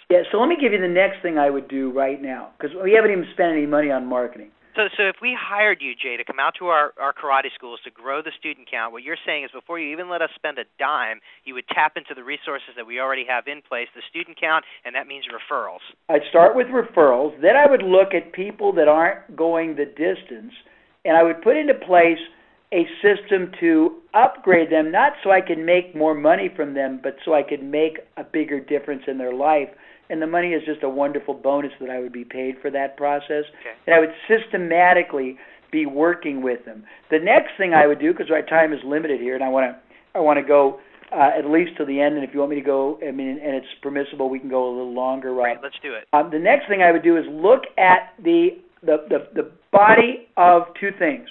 Yeah, so let me give you the next thing I would do right now, because we haven't even spent any money on marketing. So if we hired you, Jay, to come out to our karate schools to grow the student count, what you're saying is before you even let us spend a dime, you would tap into the resources that we already have in place, the student count, and that means referrals. I'd start with referrals. Then I would look at people that aren't going the distance, and I would put into place a system to upgrade them, not so I can make more money from them, but so I can make a bigger difference in their life. And the money is just a wonderful bonus that I would be paid for that process. Okay. And I would systematically be working with them. The next thing I would do, because our time is limited here, and I want to go at least to the end. And if you want me to go, and it's permissible, we can go a little longer. Rob. Right, let's do it. The next thing I would do is look at the body of two things: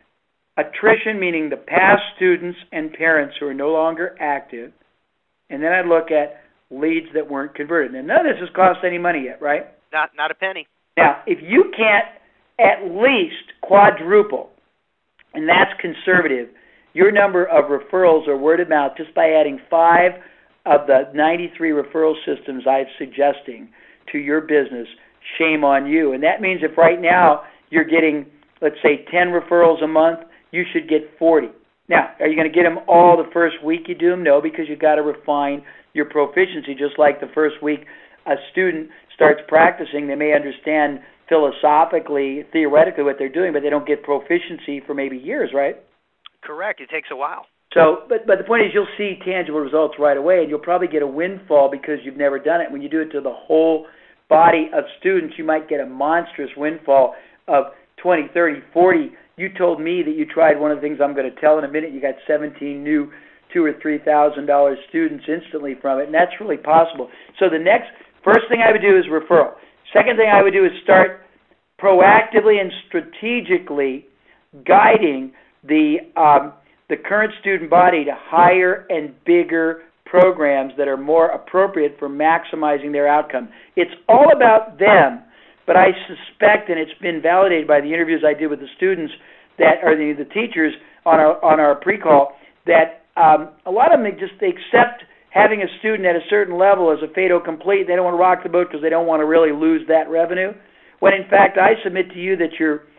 attrition, meaning the past students and parents who are no longer active, and then I'd look at leads that weren't converted. Now, none of this has cost any money yet, right? Not a penny. Now, if you can't at least quadruple, and that's conservative, your number of referrals or word of mouth just by adding 5 of the 93 referral systems I'm suggesting to your business, shame on you. And that means if right now you're getting, let's say, 10 referrals a month, you should get 40. Now, are you going to get them all the first week you do them? No, because you've got to refine your proficiency. Just like the first week a student starts practicing, they may understand philosophically, theoretically what they're doing, but they don't get proficiency for maybe years, right? Correct. It takes a while. So, but the point is you'll see tangible results right away, and you'll probably get a windfall because you've never done it. When you do it to the whole body of students, you might get a monstrous windfall of 20, 30, 40. You told me that you tried one of the things I'm going to tell in a minute. You got 17 new $2,000 or $3,000 students instantly from it, and that's really possible. So the first thing I would do is referral. Second thing I would do is start proactively and strategically guiding the current student body to higher and bigger programs that are more appropriate for maximizing their outcome. It's all about them, but I suspect, and it's been validated by the interviews I did with the students that are the teachers on our pre-call, that a lot of them they accept having a student at a certain level as a fait accompli. They don't want to rock the boat because they don't want to really lose that revenue. When in fact I submit to you that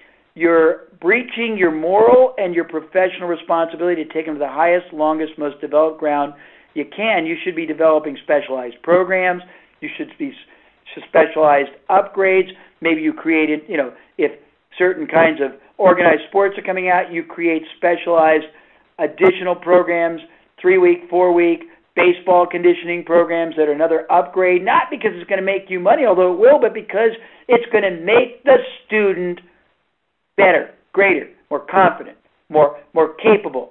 you're breaching your moral and your professional responsibility to take them to the highest, longest, most developed ground you can. You should be developing specialized programs. You should be specialized upgrades. Maybe you created, if certain kinds of organized sports are coming out, you create specialized additional programs, 3-week, 4-week, baseball conditioning programs that are another upgrade, not because it's going to make you money, although it will, but because it's going to make the student better, greater, more confident, more capable,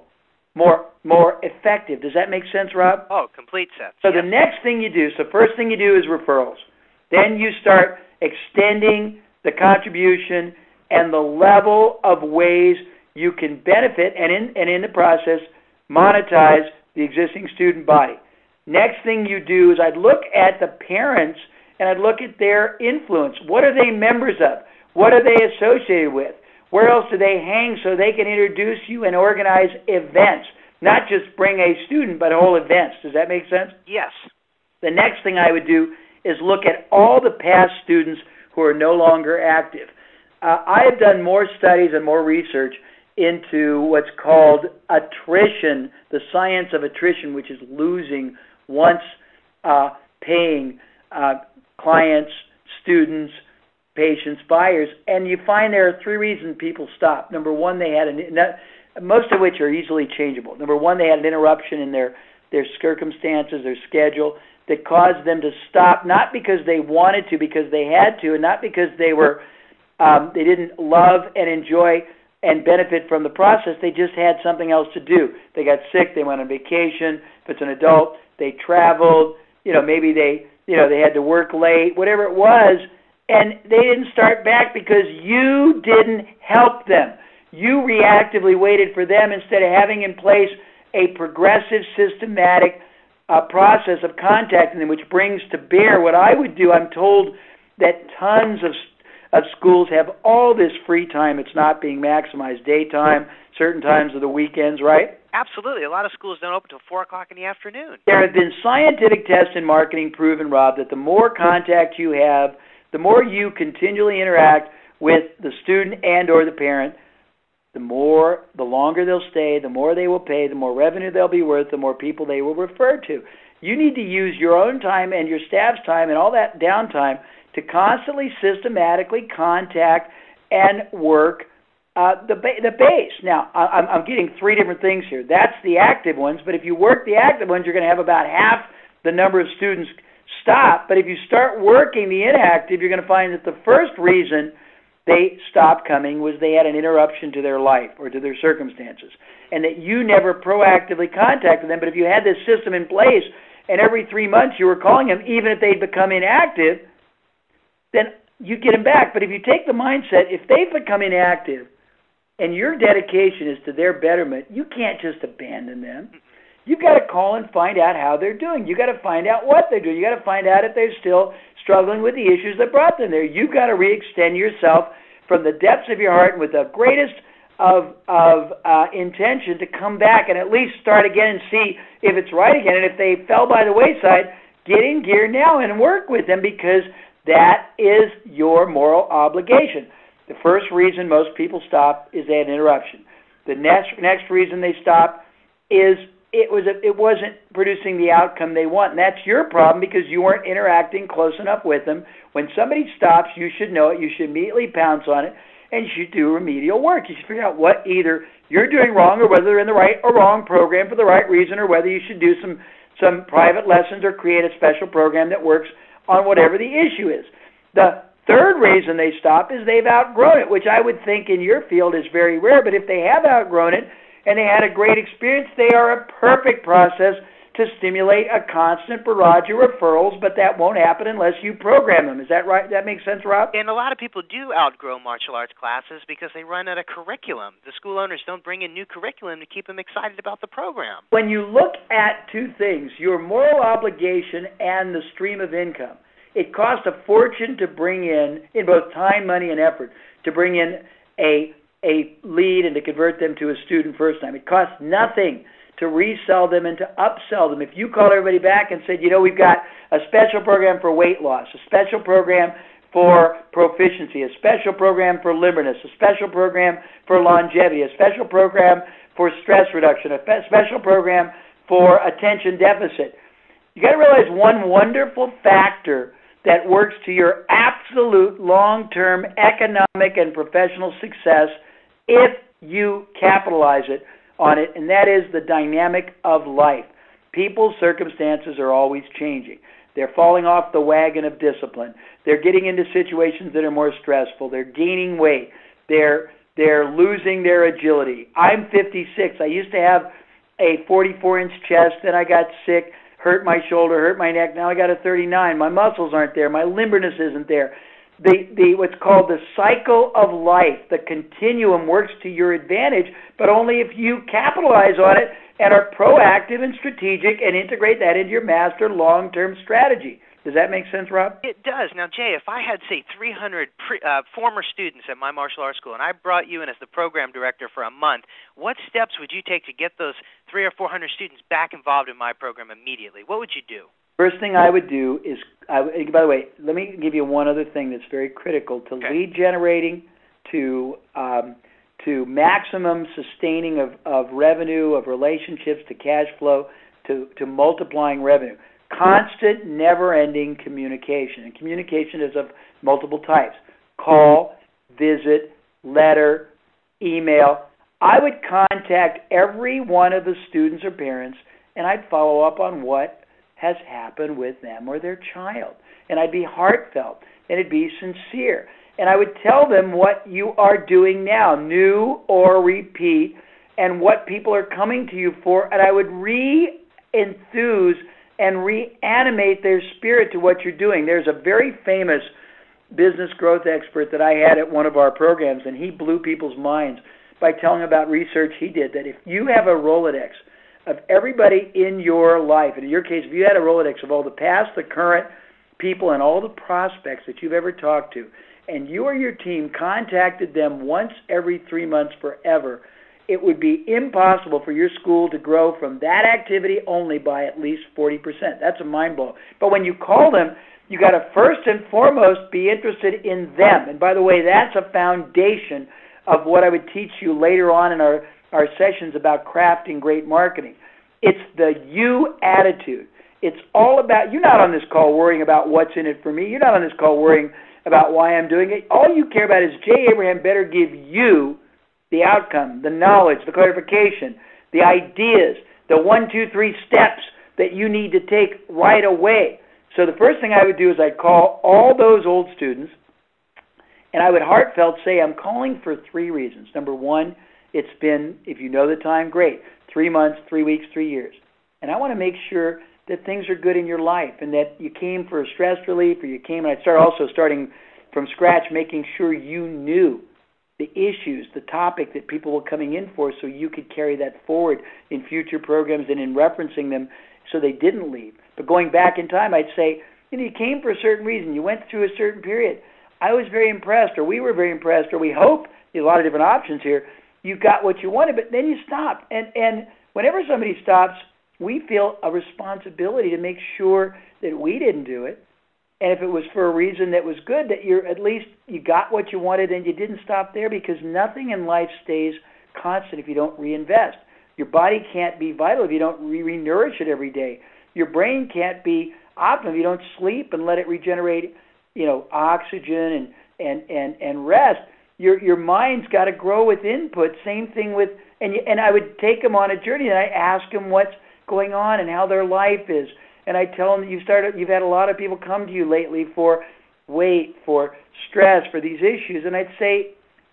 more effective. Does that make sense, Rob? Oh, complete sense. So yes. The next thing you do, first thing you do is referrals. Then you start extending the contribution and the level of ways you can benefit and in the process monetize the existing student body. Next thing you do is I'd look at the parents and I'd look at their influence. What are they members of? What are they associated with? Where else do they hang so they can introduce you and organize events? Not just bring a student, but whole events. Does that make sense? Yes. The next thing I would do is look at all the past students who are no longer active. I have done more studies and more research into what's called attrition, the science of attrition, which is losing once paying clients, students, patients, buyers. And you find there are 3 reasons people stop. Number one, they had most of which are easily changeable. Number one, they had an interruption in their circumstances, their schedule, that caused them to stop, not because they wanted to, because they had to, and not because they didn't love and enjoy and benefit from the process. They just had something else to do. They got sick, they went on vacation. If it's an adult, they traveled, maybe they had to work late, whatever it was, and they didn't start back because you didn't help them. You reactively waited for them instead of having in place a progressive, systematic process of contacting them, which brings to bear what I would do. I'm told that tons of schools have all this free time. It's not being maximized. Daytime, certain times of the weekends, right? Absolutely. A lot of schools don't open until 4 o'clock in the afternoon. There have been scientific tests in marketing proven, Rob, that the more contact you have, the more you continually interact with the student and or the parent, the longer they'll stay, the more they will pay, the more revenue they'll be worth, the more people they will refer to. You need to use your own time and your staff's time and all that downtime to constantly, systematically contact and work the base. Now, I'm getting three different things here. That's the active ones, but if you work the active ones, you're going to have about half the number of students stop. But if you start working the inactive, you're going to find that the first reason they stopped coming was they had an interruption to their life or to their circumstances, and that you never proactively contacted them. But if you had this system in place and every 3 months you were calling them, even if they'd become inactive, then you get them back. But if you take the mindset, if they've become inactive and your dedication is to their betterment, you can't just abandon them. You've got to call and find out how they're doing. You've got to find out what they're doing. You've got to find out if they're still struggling with the issues that brought them there. You've got to re-extend yourself from the depths of your heart and with the greatest of intention to come back and at least start again and see if it's right again. And if they fell by the wayside, get in gear now and work with them, because that is your moral obligation. The first reason most people stop is they had an interruption. The next reason they stop is it wasn't producing the outcome they want. And that's your problem, because you weren't interacting close enough with them. When somebody stops, you should know it. You should immediately pounce on it, and you should do remedial work. You should figure out what either you're doing wrong, or whether they're in the right or wrong program for the right reason, or whether you should do some private lessons or create a special program that works on whatever the issue is. The third reason they stop is they've outgrown it, which I would think in your field is very rare. But if they have outgrown it and they had a great experience, they are a perfect process to stimulate a constant barrage of referrals, but that won't happen unless you program them. Is that right? That makes sense, Rob? And a lot of people do outgrow martial arts classes because they run out of curriculum. The school owners don't bring in new curriculum to keep them excited about the program. When you look at two things, your moral obligation and the stream of income, it costs a fortune to bring in both time, money, and effort, to bring in a lead and to convert them to a student first time. It costs nothing to resell them and to upsell them. If you call everybody back and said, we've got a special program for weight loss, a special program for proficiency, a special program for limberness, a special program for longevity, a special program for stress reduction, a special program for attention deficit, you got to realize one wonderful factor that works to your absolute long-term economic and professional success if you capitalize on it, and that is the dynamic of life. People's circumstances are always changing. They're falling off the wagon of discipline. They're getting into situations that are more stressful. They're gaining weight. They're losing their agility. I'm 56. I used to have a 44-inch chest, then I got sick, hurt my shoulder, hurt my neck. Now I got a 39. My muscles aren't there. My limberness isn't there. The what's called the cycle of life, the continuum, works to your advantage, but only if you capitalize on it and are proactive and strategic and integrate that into your master long-term strategy. Does that make sense, Rob? It does. Now, Jay, if I had, say, 300 former students at my martial arts school, and I brought you in as the program director for a month, what steps would you take to get those 300 or 400 students back involved in my program immediately? What would you do? First thing I would do is, by the way, let me give you one other thing that's very critical to lead generating, to maximum sustaining of revenue, of relationships, to cash flow, to multiplying revenue. Constant, never-ending communication. And communication is of multiple types. Call, visit, letter, email. I would contact every one of the students or parents, and I'd follow up on what has happened with them or their child. And I'd be heartfelt, and it'd be sincere. And I would tell them what you are doing now, new or repeat, and what people are coming to you for, and I would re-enthuse and reanimate their spirit to what you're doing. There's a very famous business growth expert that I had at one of our programs, and he blew people's minds by telling about research he did, that if you have a Rolodex of everybody in your life, and in your case, if you had a Rolodex of all the past, the current people, and all the prospects that you've ever talked to, and you or your team contacted them once every 3 months forever, it would be impossible for your school to grow from that activity only by at least 40%. That's a mind blow. But when you call them, you got to first and foremost be interested in them. And by the way, that's a foundation of what I would teach you later on in our sessions about crafting great marketing. It's the you attitude. It's all about, you're not on this call worrying about what's in it for me. You're not on this call worrying about why I'm doing it. All you care about is Jay Abraham better give you the outcome, the knowledge, the clarification, the ideas, the 1, 2, 3 steps that you need to take right away. So the first thing I would do is I'd call all those old students, and I would heartfelt say, I'm calling for 3 reasons. Number 1, it's been, if you know the time, great, 3 months, 3 weeks, 3 years. And I want to make sure that things are good in your life and that you came for stress relief, or you came, and I'd start also starting from scratch, making sure you knew the issues, the topic that people were coming in for, so you could carry that forward in future programs and in referencing them so they didn't leave. But going back in time, I'd say, you came for a certain reason. You went through a certain period. I was very impressed, or we were very impressed, or we hope, there's a lot of different options here, you got what you wanted, but then you stopped. And whenever somebody stops, we feel a responsibility to make sure that we didn't do it. And if it was for a reason that was good, that at least you got what you wanted and you didn't stop there, because nothing in life stays constant if you don't reinvest. Your body can't be vital if you don't re-nourish it every day. Your brain can't be optimum if you don't sleep and let it regenerate, oxygen and rest. Your mind's got to grow with input. Same thing with, and I would take them on a journey and I ask them what's going on and how their life is. And I tell them that you've had a lot of people come to you lately for weight, for stress, for these issues. And I'd say,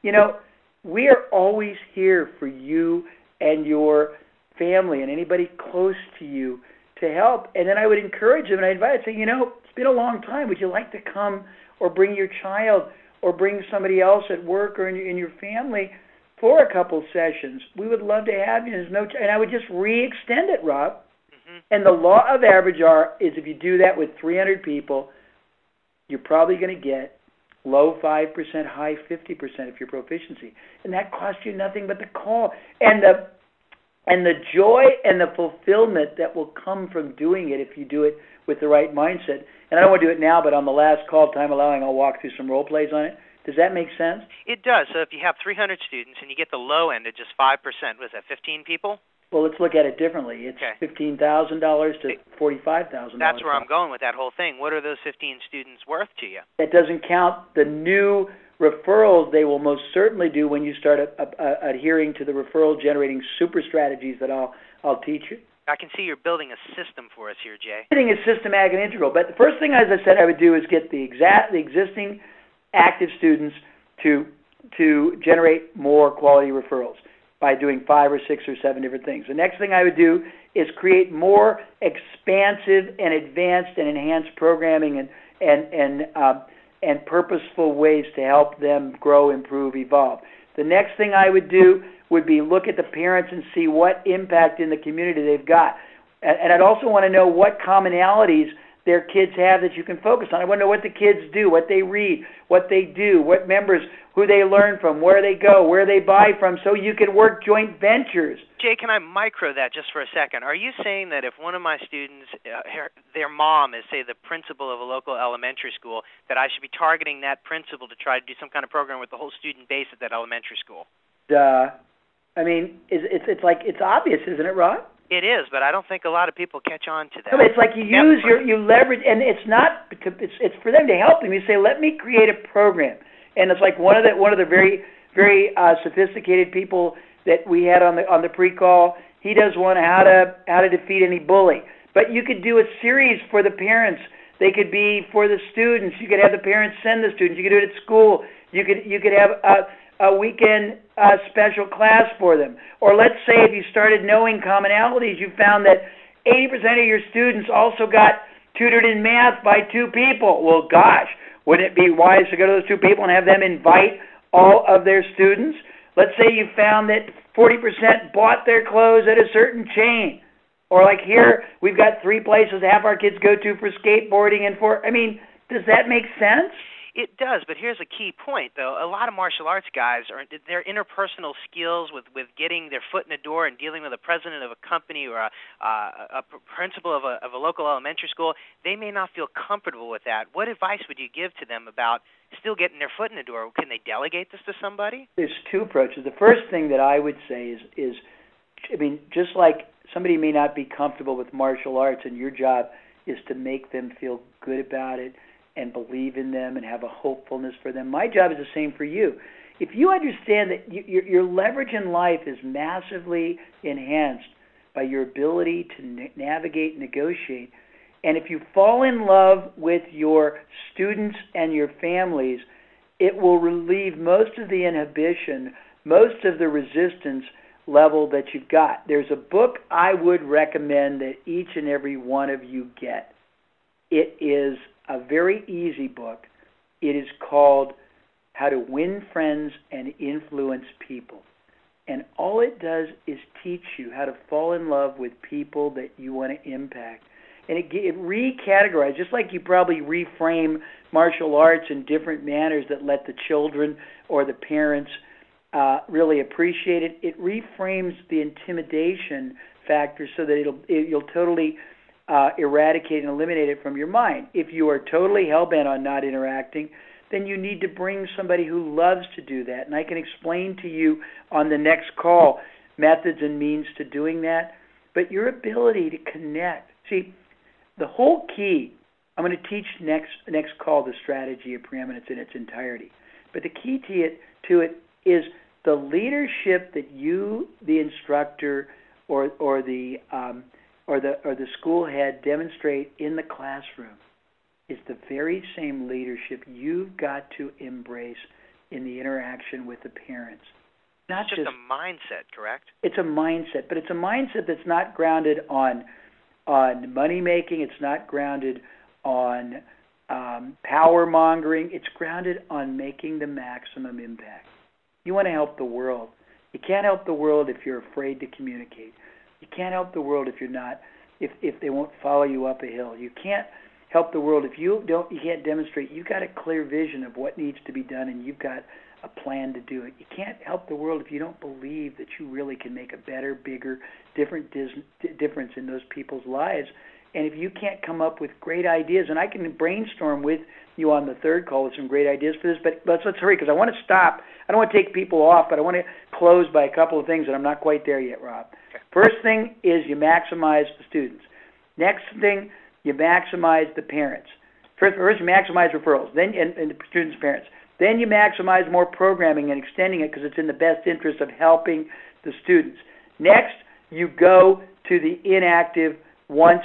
we are always here for you and your family and anybody close to you to help. And then I would encourage them, and I'd say, it's been a long time. Would you like to come or bring your child or bring somebody else at work or in your family for a couple sessions? We would love to have you. And I would just re-extend it, Rob. And the law of average is if you do that with 300 people, you're probably going to get low 5%, high 50% of your proficiency. And that costs you nothing but the call. And the joy and the fulfillment that will come from doing it if you do it with the right mindset. And I don't want to do it now, but on the last call, time allowing, I'll walk through some role plays on it. Does that make sense? It does. So if you have 300 students and you get the low end at just 5%, was that 15 people? Well, let's look at it differently. It's $15,000 to $45,000. That's where I'm going with that whole thing. What are those 15 students worth to you? That doesn't count the new referrals they will most certainly do when you start adhering to the referral-generating super strategies that I'll teach you. I can see you're building a system for us here, Jay. Everything is systematic and integral. But the first thing, as I said, I would do is get the existing active students to generate more quality referrals by doing 5 or 6 or 7 different things. The next thing I would do is create more expansive and advanced and enhanced programming and purposeful ways to help them grow, improve, evolve. The next thing I would do would be look at the parents and see what impact in the community they've got. And I'd also want to know what commonalities their kids have that you can focus on. I want to know what the kids do, what they read, what they do, what members, who they learn from, where they go, where they buy from, so you can work joint ventures. Jay, can I micro that just for a second? Are you saying that if one of my students, their mom is, say, the principal of a local elementary school, that I should be targeting that principal to try to do some kind of program with the whole student base at that elementary school? I mean, it's obvious, isn't it, Rod? It is, but I don't think a lot of people catch on to that. No, it's like you leverage, and it's not, it's for them to help them. You say, let me create a program. And it's like one of the very, very sophisticated people that we had on the pre-call. He does one how to defeat any bully. But you could do a series for the parents. They could be for the students. You could have the parents send the students. You could do it at school. You could have a weekend special class for them. Or let's say if you started knowing commonalities, you found that 80% of your students also got tutored in math by 2 people. Well, gosh, wouldn't it be wise to go to those 2 people and have them invite all of their students? Let's say you found that 40% bought their clothes at a certain chain. Or like here, we've got 3 places half our kids go to for skateboarding and does that make sense? It does, but here's a key point, though. A lot of martial arts guys their interpersonal skills with getting their foot in the door and dealing with a president of a company or a principal of a local elementary school, they may not feel comfortable with that. What advice would you give to them about still getting their foot in the door? Can they delegate this to somebody? There's two approaches. The first thing that I would say is just like somebody may not be comfortable with martial arts, and your job is to make them feel good about it and believe in them and have a hopefulness for them. My job is the same for you. If you understand that your leverage in life is massively enhanced by your ability to navigate and negotiate, and if you fall in love with your students and your families, it will relieve most of the inhibition, most of the resistance level that you've got. There's a book I would recommend that each and every one of you get. It is a very easy book. It is called How to Win Friends and Influence People. And all it does is teach you how to fall in love with people that you want to impact. And it recategorizes, just like you probably reframe martial arts in different manners that let the children or the parents really appreciate it. It reframes the intimidation factor so that you'll totally eradicate and eliminate it from your mind. If you are totally hell-bent on not interacting, then you need to bring somebody who loves to do that. And I can explain to you on the next call methods and means to doing that. But your ability to connect. See, the whole key, I'm going to teach next call the strategy of preeminence in its entirety. But the key to it is the leadership that you, the instructor, or the school head demonstrate in the classroom is the very same leadership you've got to embrace in the interaction with the parents. Not just a mindset, correct? It's a mindset, but it's a mindset that's not grounded on money making. It's not grounded on power mongering. It's grounded on making the maximum impact. You want to help the world. You can't help the world if you're afraid to communicate. You can't help the world if you're not, if they won't follow you up a hill. You can't help the world if you can't demonstrate. You've got a clear vision of what needs to be done, and you've got a plan to do it. You can't help the world if you don't believe that you really can make a better, bigger, different difference in those people's lives. And if you can't come up with great ideas, and I can brainstorm with you on the third call with some great ideas for this, but let's hurry because I want to stop. I don't want to take people off, but I want to close by a couple of things, and I'm not quite there yet, Rob. Okay. First thing is you maximize the students. Next thing, you maximize the parents. First you maximize referrals, then and the students' parents. Then you maximize more programming and extending it because it's in the best interest of helping the students. Next, you go to the inactive once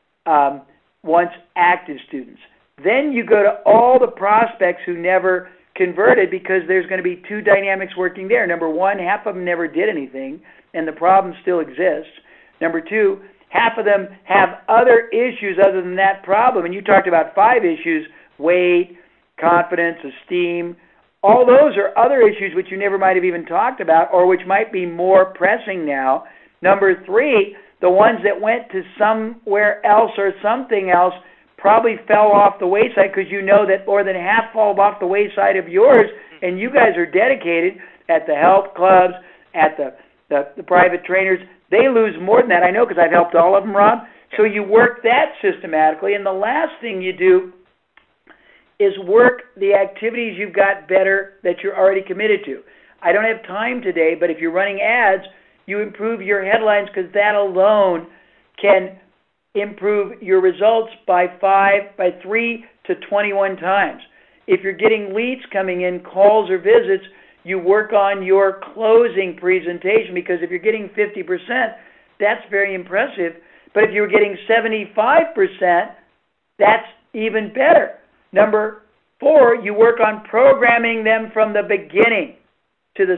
active students. Then you go to all the prospects who never converted because there's going to be two dynamics working there. Number one, half of them never did anything, and the problem still exists. Number two, half of them have other issues other than that problem. And you talked about 5 issues: weight, confidence, esteem. All those are other issues which you never might have even talked about or which might be more pressing now. Number 3, the ones that went to somewhere else or something else probably fell off the wayside because you know that more than half fall off the wayside of yours, and you guys are dedicated at the health clubs, at the private trainers. They lose more than that. I know because I've helped all of them, Rob. So you work that systematically, and the last thing you do is work the activities you've got better that you're already committed to. I don't have time today, but if you're running ads, you improve your headlines because that alone can improve your results by 3 to 21 times. If you're getting leads coming in, calls or visits, you work on your closing presentation because if you're getting 50%, that's very impressive. But if you're getting 75%, that's even better. Number 4, you work on programming them from the beginning to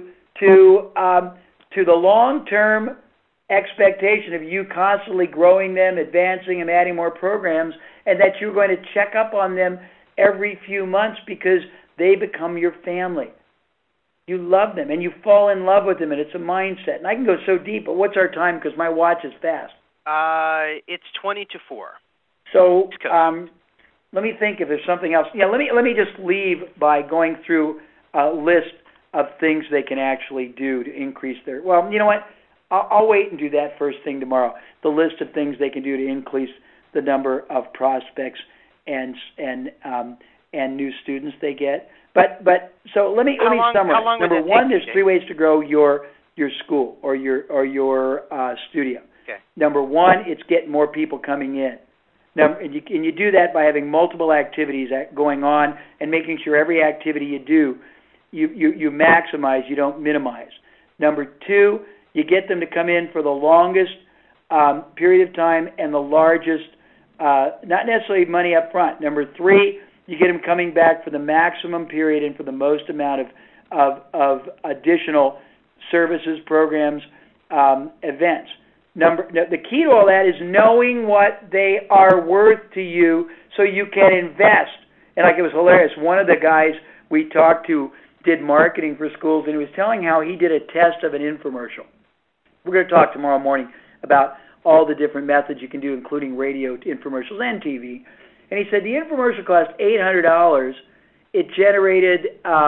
the long-term expectation of you constantly growing them, advancing them, adding more programs, and that you're going to check up on them every few months because they become your family. You love them, and you fall in love with them, and it's a mindset. And I can go so deep, but what's our time because my watch is fast? It's 20 to 4. So let me think if there's something else. Yeah, let me just leave by going through a list of things they can actually do to increase their. Well, you know what? I'll wait and do that first thing tomorrow. The list of things they can do to increase the number of prospects and new students they get. But so let me summarize. Number one, there's 3 ways to grow your school or your studio. Okay. Number one, it's getting more people coming in. And you do that by having multiple activities going on and making sure every activity you do, you maximize, you don't minimize. Number 2, you get them to come in for the longest period of time and the largest, not necessarily money up front. Number 3, you get them coming back for the maximum period and for the most amount of additional services, programs, events. The key to all that is knowing what they are worth to you so you can invest. And like, it was hilarious. One of the guys we talked to did marketing for schools, and he was telling how he did a test of an infomercial. We're going to talk tomorrow morning about all the different methods you can do, including radio infomercials and TV. And he said the infomercial cost $800. It generated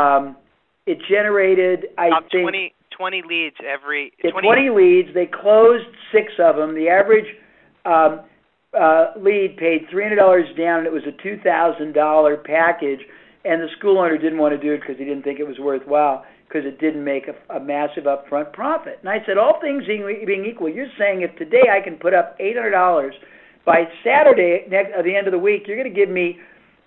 I think 20 leads every 20 leads. They closed 6 of them. The average lead paid $300 down, and it was a $2,000 package. And the school owner didn't want to do it because he didn't think it was worthwhile because it didn't make a massive upfront profit. And I said, all things being equal, you're saying if today I can put up $800, by Saturday at the end of the week, you're going to give me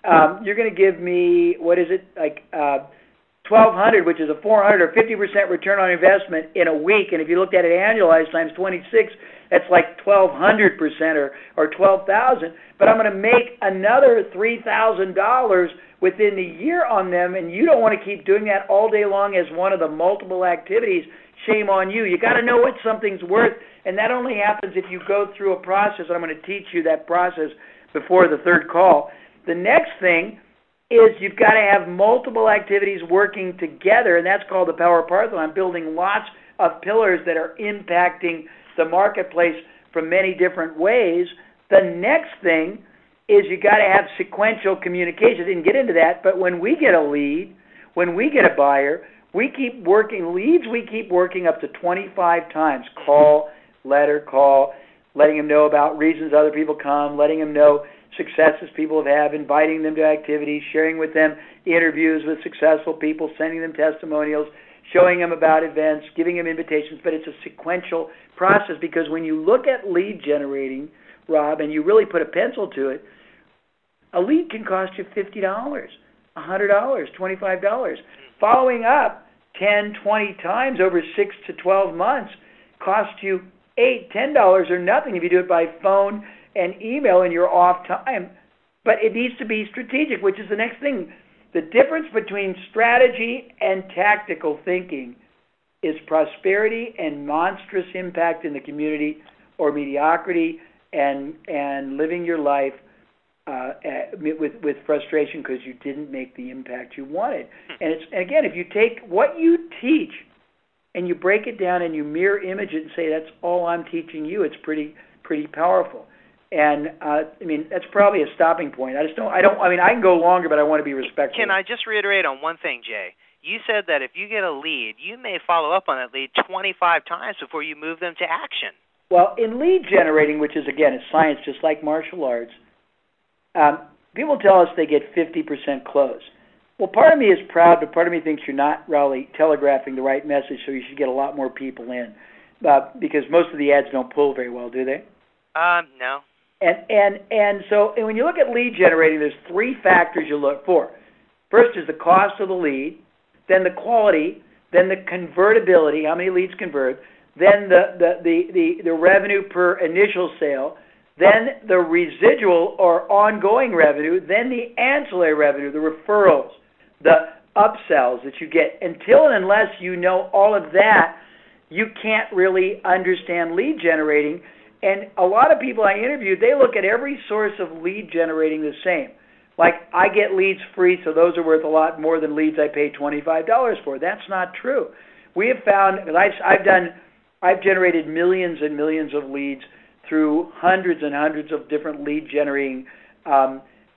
what is it, like $1,200, which is a 400 or 50% return on investment in a week. And if you looked at it annualized times 26, that's like 1,200% or 12,000. But I'm going to make another $3,000 within the year on them, and you don't want to keep doing that all day long as one of the multiple activities. Shame on you. You got to know what something's worth, and that only happens if you go through a process. And I'm going to teach you that process before the third call. The next thing is you've got to have multiple activities working together, and that's called the Power of Parthenon. I'm building lots of pillars that are impacting the marketplace from many different ways. The next thing is you got to have sequential communication. I didn't get into that, but when we get a lead, when we get a buyer, we keep working leads. We keep working up to 25 times. Call, letting them know about reasons other people come, letting them know successes people have, inviting them to activities, sharing with them interviews with successful people, sending them testimonials, showing them about events, giving them invitations. But it's a sequential process, because when you look at lead generating, Rob, and you really put a pencil to it, a lead can cost you $50, $100, $25. Following up 10, 20 times over 6 to 12 months costs you $8, $10 or nothing if you do it by phone and email and you're off time. But it needs to be strategic, which is the next thing. The difference between strategy and tactical thinking is prosperity and monstrous impact in the community, or mediocrity and living your life with frustration because you didn't make the impact you wanted. And again, if you take what you teach and you break it down and you mirror image it and say that's all I'm teaching you, it's pretty powerful. And that's probably a stopping point. I can go longer, but I want to be respectful. Can I just reiterate on one thing, Jay? You said that if you get a lead, you may follow up on that lead 25 times before you move them to action. Well, in lead generating, which is, again, it's science just like martial arts, people tell us they get 50% close. Well, part of me is proud, but part of me thinks you're not really telegraphing the right message, so you should get a lot more people in. Because most of the ads don't pull very well, do they? No. And so when you look at lead generating, there's 3 factors you look for. First is the cost of the lead, then the quality, then the convertibility, how many leads convert, then the revenue per initial sale, then the residual or ongoing revenue, then the ancillary revenue, the referrals, the upsells that you get. Until and unless you know all of that, you can't really understand lead generating. And a lot of people I interviewed, they look at every source of lead generating the same. Like, I get leads free, so those are worth a lot more than leads I pay $25 for. That's not true. We have found, I've generated millions and millions of leads through hundreds and hundreds of different lead generating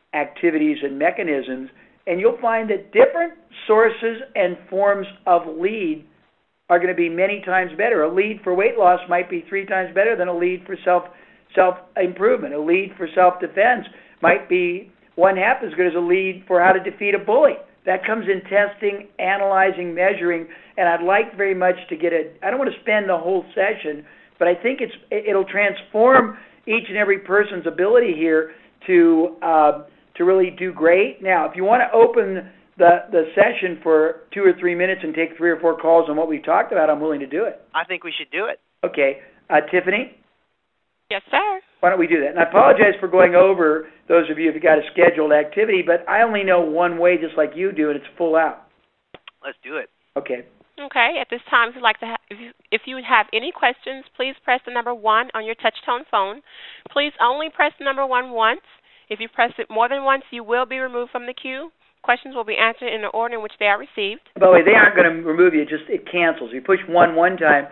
activities and mechanisms, and you'll find that different sources and forms of lead are going to be many times better. A lead for weight loss might be 3 times better than a lead for self-improvement. A lead for self-defense might be 1/2 as good as a lead for how to defeat a bully. That comes in testing, analyzing, measuring, and I'd like very much to get I don't want to spend the whole session, but I think it'll transform each and every person's ability here to really do great. Now, if you want to open the session for 2 or 3 minutes and take 3 or 4 calls on what we've talked about, I'm willing to do it. I think we should do it. Okay. Tiffany? Yes, sir. Why don't we do that? And I apologize for going over those of you who've got a scheduled activity, but I only know one way just like you do, and it's full out. Let's do it. Okay. Okay. At this time, if you'd like to, if you have any questions, please press the number 1 on your touch-tone phone. Please only press the number 1 once. If you press it more than once, you will be removed from the queue. Questions will be answered in the order in which they are received. By the way, they aren't going to remove you. It cancels. You push 1 time,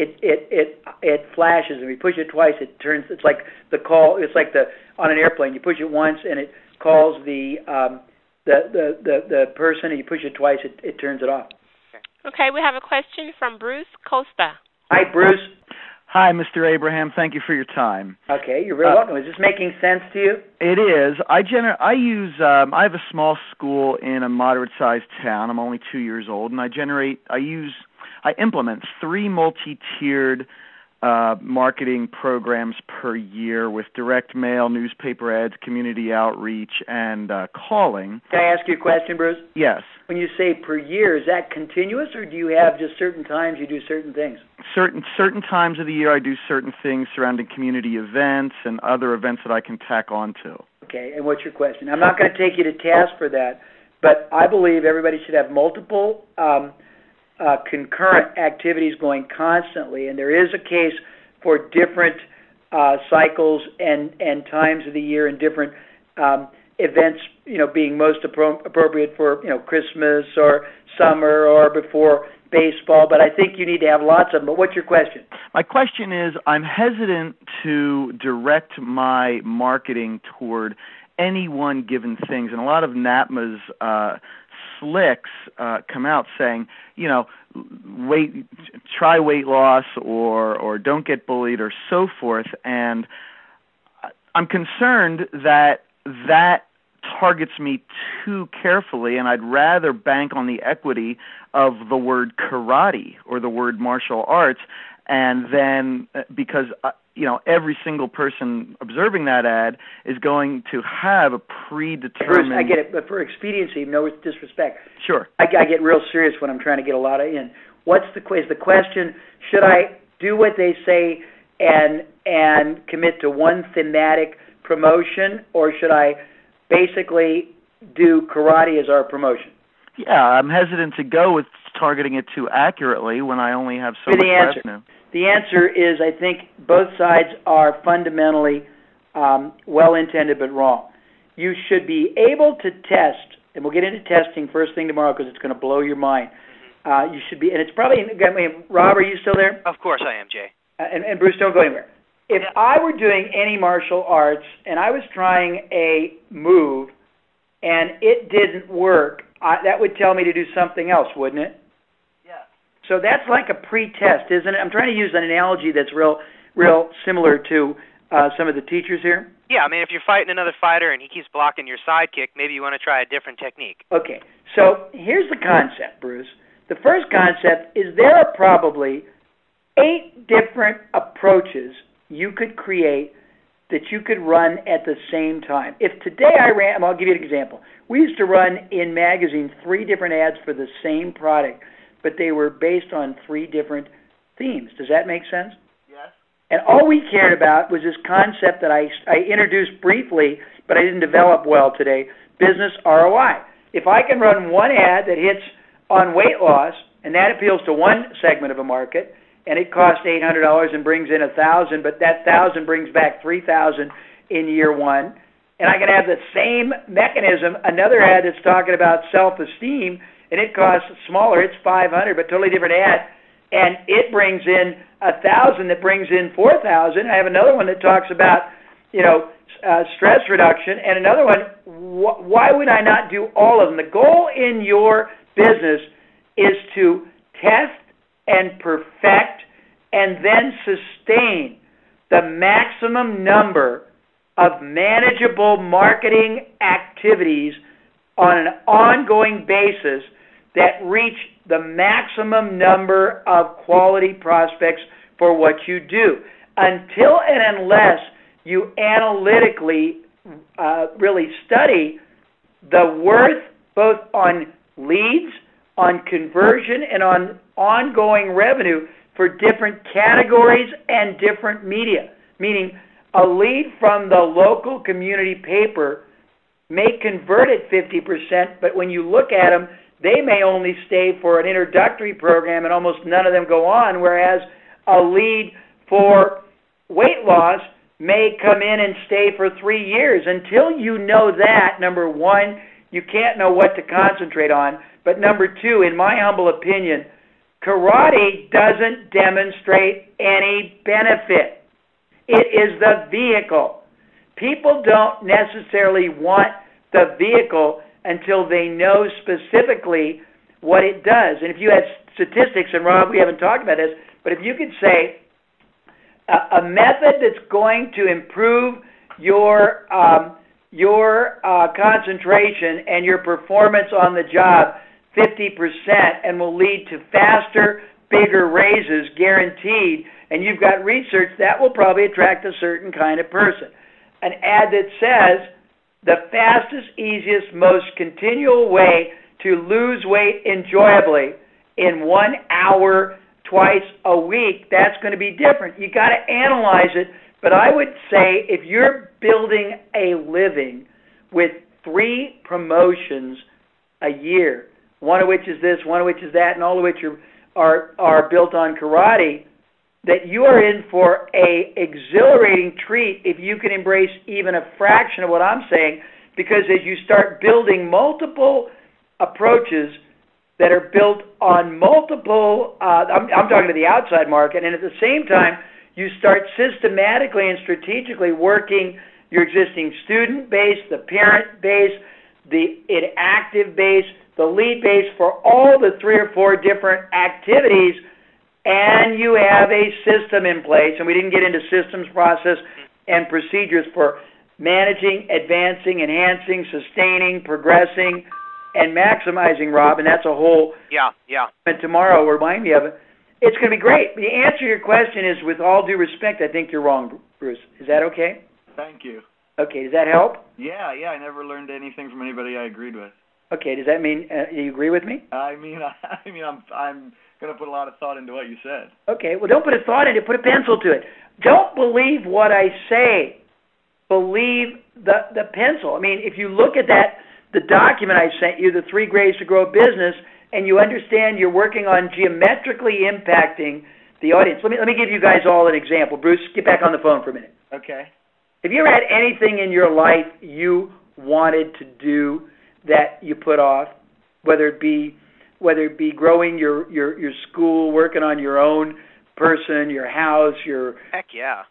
it flashes, and if you push it twice, it turns. It's like the call. It's like on an airplane. You push it once, and it calls the person, and you push it twice, it turns it off. Okay, we have a question from Bruce Costa. Hi, Bruce. Hi, Mr. Abraham. Thank you for your time. Okay, you're very welcome. Is this making sense to you? It is. I have a small school in a moderate-sized town. I'm only 2 years old, and I implement 3 multi-tiered marketing programs per year with direct mail, newspaper ads, community outreach, and calling. Can I ask you a question, Bruce? Yes. When you say per year, is that continuous, or do you have just certain times you do certain things? Certain times of the year I do certain things surrounding community events and other events that I can tack on to. Okay, and what's your question? I'm not going to take you to task for that, but I believe everybody should have multiple concurrent activities going constantly, and there is a case for different cycles and times of the year and different events, being most appropriate for, Christmas or summer or before baseball, but I think you need to have lots of them. But what's your question? My question is, I'm hesitant to direct my marketing toward any one given things, and a lot of NAPMA's slicks come out saying, try weight loss or don't get bullied or so forth, and I'm concerned that targets me too carefully, and I'd rather bank on the equity of the word karate or the word martial arts, and then because every single person observing that ad is going to have a predetermined... Bruce, I get it, but for expediency, no disrespect. Sure. I get real serious when I'm trying to get a lot in. What's the quiz? The question, should I do what they say and commit to one thematic promotion, or should I basically do karate as our promotion? Yeah, I'm hesitant to go with targeting it too accurately when I only have so much revenue. The answer is, I think both sides are fundamentally well-intended but wrong. You should be able to test, and we'll get into testing first thing tomorrow because it's going to blow your mind. You should be, and it's probably, Rob, are you still there? Of course I am, Jay. And Bruce, don't go anywhere. If I were doing any martial arts and I was trying a move and it didn't work, that would tell me to do something else, wouldn't it? Yeah. So that's like a pre-test, isn't it? I'm trying to use an analogy that's real similar to some of the teachers here. Yeah, if you're fighting another fighter and he keeps blocking your sidekick, maybe you want to try a different technique. Okay, so here's the concept, Bruce. The first concept is there are probably 8 different approaches you could create that you could run at the same time. If today I ran, I'll give you an example. We used to run in magazine 3 different ads for the same product, but they were based on 3 different themes. Does that make sense? Yes. And all we cared about was this concept that I introduced briefly, but I didn't develop well today, business ROI. If I can run one ad that hits on weight loss, and that appeals to one segment of a market, and it costs $800 and brings in $1,000, but that $1,000 brings back $3,000 in year 1. And I can have the same mechanism, another ad that's talking about self-esteem, and it costs smaller, it's $500, but totally different ad, and it brings in $1,000 that brings in $4,000. I have another one that talks about, stress reduction, and another one, why would I not do all of them? The goal in your business is to test and perfect and then sustain the maximum number of manageable marketing activities on an ongoing basis that reach the maximum number of quality prospects for what you do. Until and unless you analytically really study the worth both on leads, on conversion, and on ongoing revenue for different categories and different media. Meaning a lead from the local community paper may convert at 50%, but when you look at them, they may only stay for an introductory program and almost none of them go on, whereas a lead for weight loss may come in and stay for 3 years. Until you know that, number one, you can't know what to concentrate on. But number two, in my humble opinion, karate doesn't demonstrate any benefit. It is the vehicle. People don't necessarily want the vehicle until they know specifically what it does. And if you had statistics, and Rob, we haven't talked about this, but if you could say a method that's going to improve your concentration and your performance on the job 50% and will lead to faster, bigger raises guaranteed, and you've got research, that will probably attract a certain kind of person. An ad that says the fastest, easiest, most continual way to lose weight enjoyably in 1 hour twice a week, that's going to be different. You got to analyze it, but I would say if you're building a living with 3 promotions a year, one of which is this, one of which is that, and all of which are built on karate, that you are in for a exhilarating treat if you can embrace even a fraction of what I'm saying, because as you start building multiple approaches that are built on multiple, I'm talking to the outside market, and at the same time, you start systematically and strategically working your existing student base, the parent base, the inactive base, the lead base for all the 3 or 4 different activities, and you have a system in place, and we didn't get into systems, process, and procedures for managing, advancing, enhancing, sustaining, progressing, and maximizing, Rob, and that's a whole... Yeah. And tomorrow, remind me of it. It's going to be great. The answer to your question is, with all due respect, I think you're wrong, Bruce. Is that okay? Thank you. Okay, does that help? Yeah, I never learned anything from anybody I agreed with. Okay, does that mean you agree with me? I mean, I'm going to put a lot of thought into what you said. Okay, well, don't put a thought into it. Put a pencil to it. Don't believe what I say. Believe the pencil. I mean, if you look at the document I sent you, the 3 Grades to Grow a Business, and you understand you're working on geometrically impacting the audience. Let me give you guys all an example. Bruce, get back on the phone for a minute. Okay. Have you ever had anything in your life you wanted to do that you put off, whether it be growing your school, working on your own person, your house, your... Heck yeah.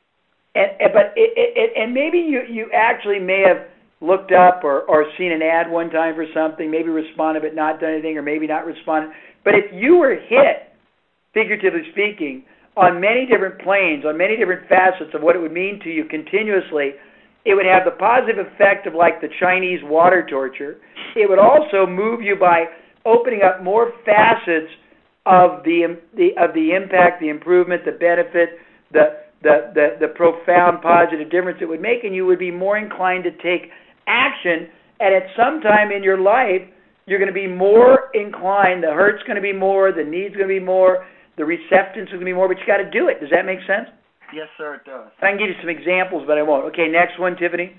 And maybe you actually may have looked up or seen an ad one time for something, maybe responded but not done anything, or maybe not responded. But if you were hit, figuratively speaking, on many different planes, on many different facets of what it would mean to you continuously, it would have the positive effect of like the Chinese water torture. It would also move you by opening up more facets of the impact, the improvement, the benefit, the profound positive difference it would make, and you would be more inclined to take action. And at some time in your life, you're going to be more inclined. The hurt's going to be more, the need's going to be more, the receptance is going to be more, but you got to do it. Does that make sense? Yes, sir, it does. I can give you some examples, but I won't. Okay, next one, Tiffany.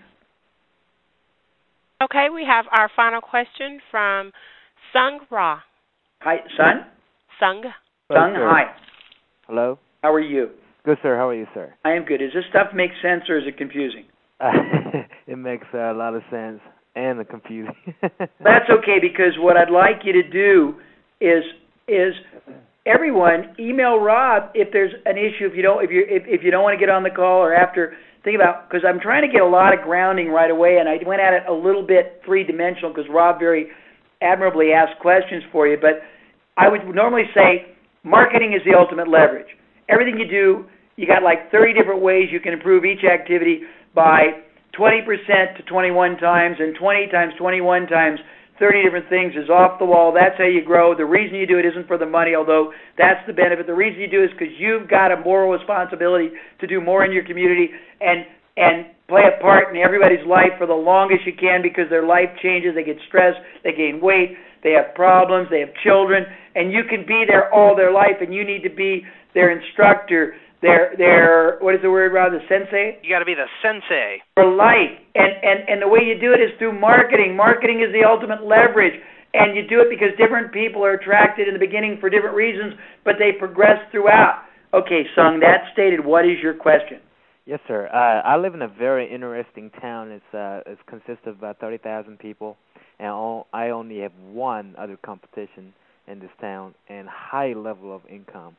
Okay, we have our final question from Sung Ra. Hi, son? Sung. Sung, hi. Hello? How are you? Good, sir. How are you, sir? I am good. Does this stuff make sense or is it confusing? It makes a lot of sense and confusing. That's okay, because what I'd like you to do is everyone email Rob if there's an issue, if you don't want to get on the call, or after think about, because I'm trying to get a lot of grounding right away, and I went at it a little bit three-dimensional because Rob very admirably asked questions for you, but I would normally say marketing is the ultimate leverage. Everything you do, you got like 30 different ways you can improve each activity by 20% to 21 times, and 20 times 21 times 30 different things is off the wall. That's how you grow. The reason you do it isn't for the money, although that's the benefit. The reason you do it is because you've got a moral responsibility to do more in your community and play a part in everybody's life for the longest you can, because their life changes. They get stressed. They gain weight. They have problems. They have children. And you can be there all their life, and you need to be their instructor, their what is the word, Rob? The sensei? You got to be the sensei. For life. And the way you do it is through marketing. Marketing is the ultimate leverage. And you do it because different people are attracted in the beginning for different reasons, but they progress throughout. Okay, Sung, that stated, what is your question? Yes, sir. I live in a very interesting town. It consists of about 30,000 people, and I only have one other competition in this town and high level of income.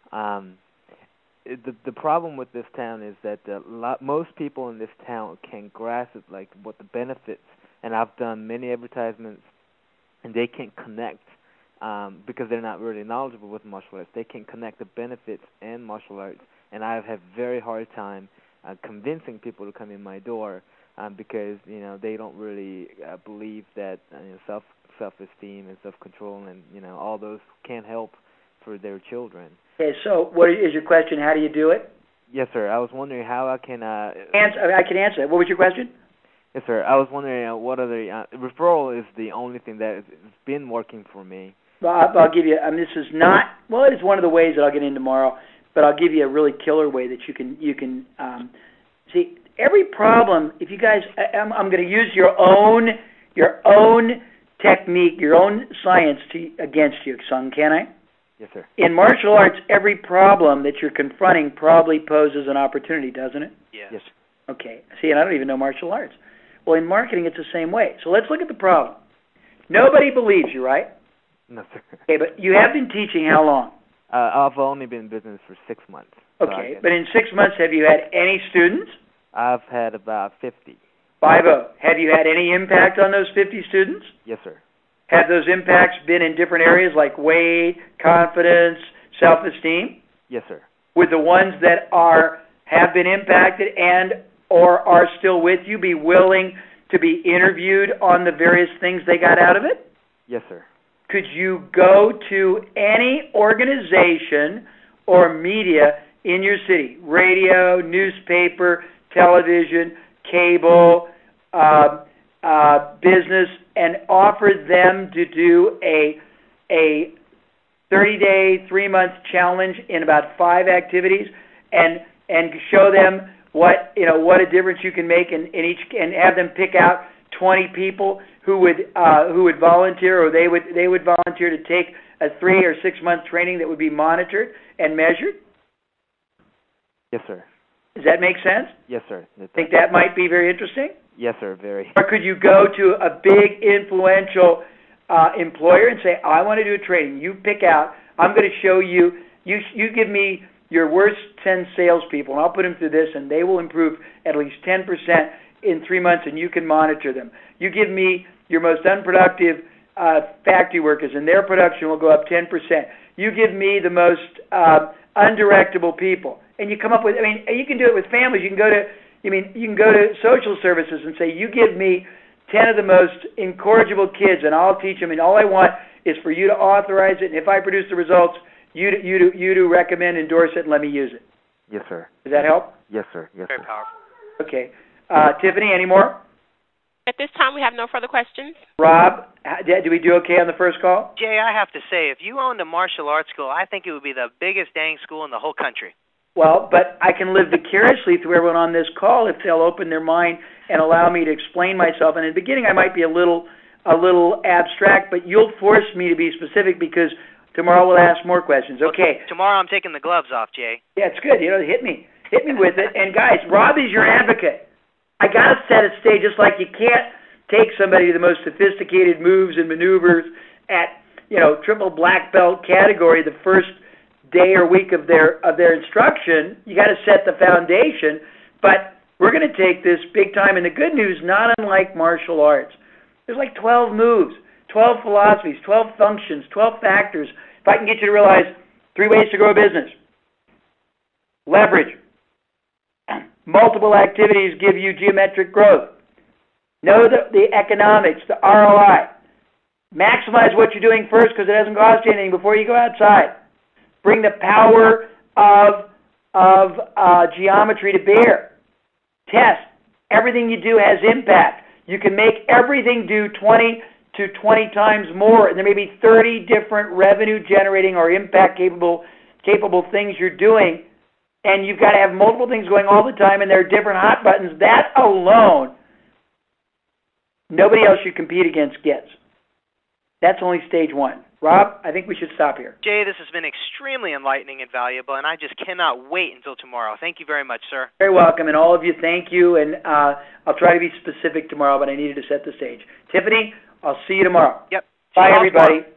The problem with this town is that most people in this town can grasp it, like what the benefits, and I've done many advertisements, and they can't connect because they're not really knowledgeable with martial arts. They can connect the benefits and martial arts, and I've had very hard time convincing people to come in my door because they don't really believe that self-esteem and self-control and all those can help for their children. Okay, so what is your question? How do you do it? Yes, sir. I was wondering how I can I can answer that. What was your question? Yes, sir. I was wondering what other referral is the only thing that has been working for me. Well, I'll give you. This is not. Well, it is one of the ways that I'll get in tomorrow, but I'll give you a really killer way that you can see every problem. If you guys, I'm going to use your own technique, your own science against you, Sung. Can I? Yes, sir. In martial arts, every problem that you're confronting probably poses an opportunity, doesn't it? Yes. Okay. See, and I don't even know martial arts. Well, in marketing, it's the same way. So let's look at the problem. Nobody believes you, right? No, sir. Okay, but you have been teaching how long? I've only been in business for 6 months. Okay, but in 6 months, have you had any students? I've had about 50. 50. Have you had any impact on those 50 students? Yes, sir. Have those impacts been in different areas like weight, confidence, self-esteem? Yes, sir. Would the ones that have been impacted and or are still with you be willing to be interviewed on the various things they got out of it? Yes, sir. Could you go to any organization or media in your city, radio, newspaper, television, cable, business, and offer them to do a 30-day, 3-month challenge in about 5 activities, and show them what a difference you can make in each, and have them pick out 20 people who would volunteer, or they would volunteer to take a 3 or 6 month training that would be monitored and measured? Yes, sir. Does that make sense? Yes, sir. Think that might be very interesting? Yes, sir, very. Or could you go to a big influential employer and say, I want to do a training. You pick out, I'm going to show you, you give me your worst 10 salespeople, and I'll put them through this, and they will improve at least 10% in 3 months, and you can monitor them. You give me your most unproductive factory workers, and their production will go up 10%. You give me the most undirectable people, and you come up with. You can do it with families. You can go to social services and say, you give me 10 of the most incorrigible kids, and I'll teach them. And all I want is for you to authorize it. And if I produce the results, you to recommend, endorse it, and let me use it. Yes, sir. Does that help? Yes, sir. Yes, Very sir. powerful. Okay. Tiffany, any more? At this time, we have no further questions. Rob, did we do okay on the first call? Jay, I have to say, if you owned a martial arts school, I think it would be the biggest dang school in the whole country. Well, but I can live vicariously through everyone on this call if they'll open their mind and allow me to explain myself. And in the beginning, I might be a little abstract, but you'll force me to be specific because tomorrow we'll ask more questions. Okay. Well, tomorrow I'm taking the gloves off, Jay. Yeah, it's good. Hit me with it. And guys, Rob is your advocate. I got to set a stage, just like you can't take somebody to the most sophisticated moves and maneuvers at triple black belt category the first day or week of their instruction. You got to set the foundation, but We're going to take this big time. And the good news, not unlike martial arts, there's like 12 moves, 12 philosophies, 12 functions, 12 factors. If I can get you to realize 3 ways to grow a business. Leverage. Multiple activities give you geometric growth. Know the economics, the ROI. Maximize what you're doing first because it doesn't cost you anything before you go outside. Bring the power of geometry to bear. Test. Everything you do has impact. You can make everything do 20 to 20 times more, and there may be 30 different revenue-generating or impact-capable things you're doing, and you've got to have multiple things going all the time, and there are different hot buttons. That alone, nobody else you compete against gets. That's only stage 1. Rob, I think we should stop here. Jay, this has been extremely enlightening and valuable, and I just cannot wait until tomorrow. Thank you very much, sir. Very welcome, and all of you, thank you, and I'll try to be specific tomorrow, but I needed to set the stage. Tiffany, I'll see you tomorrow. Yep. Bye, everybody.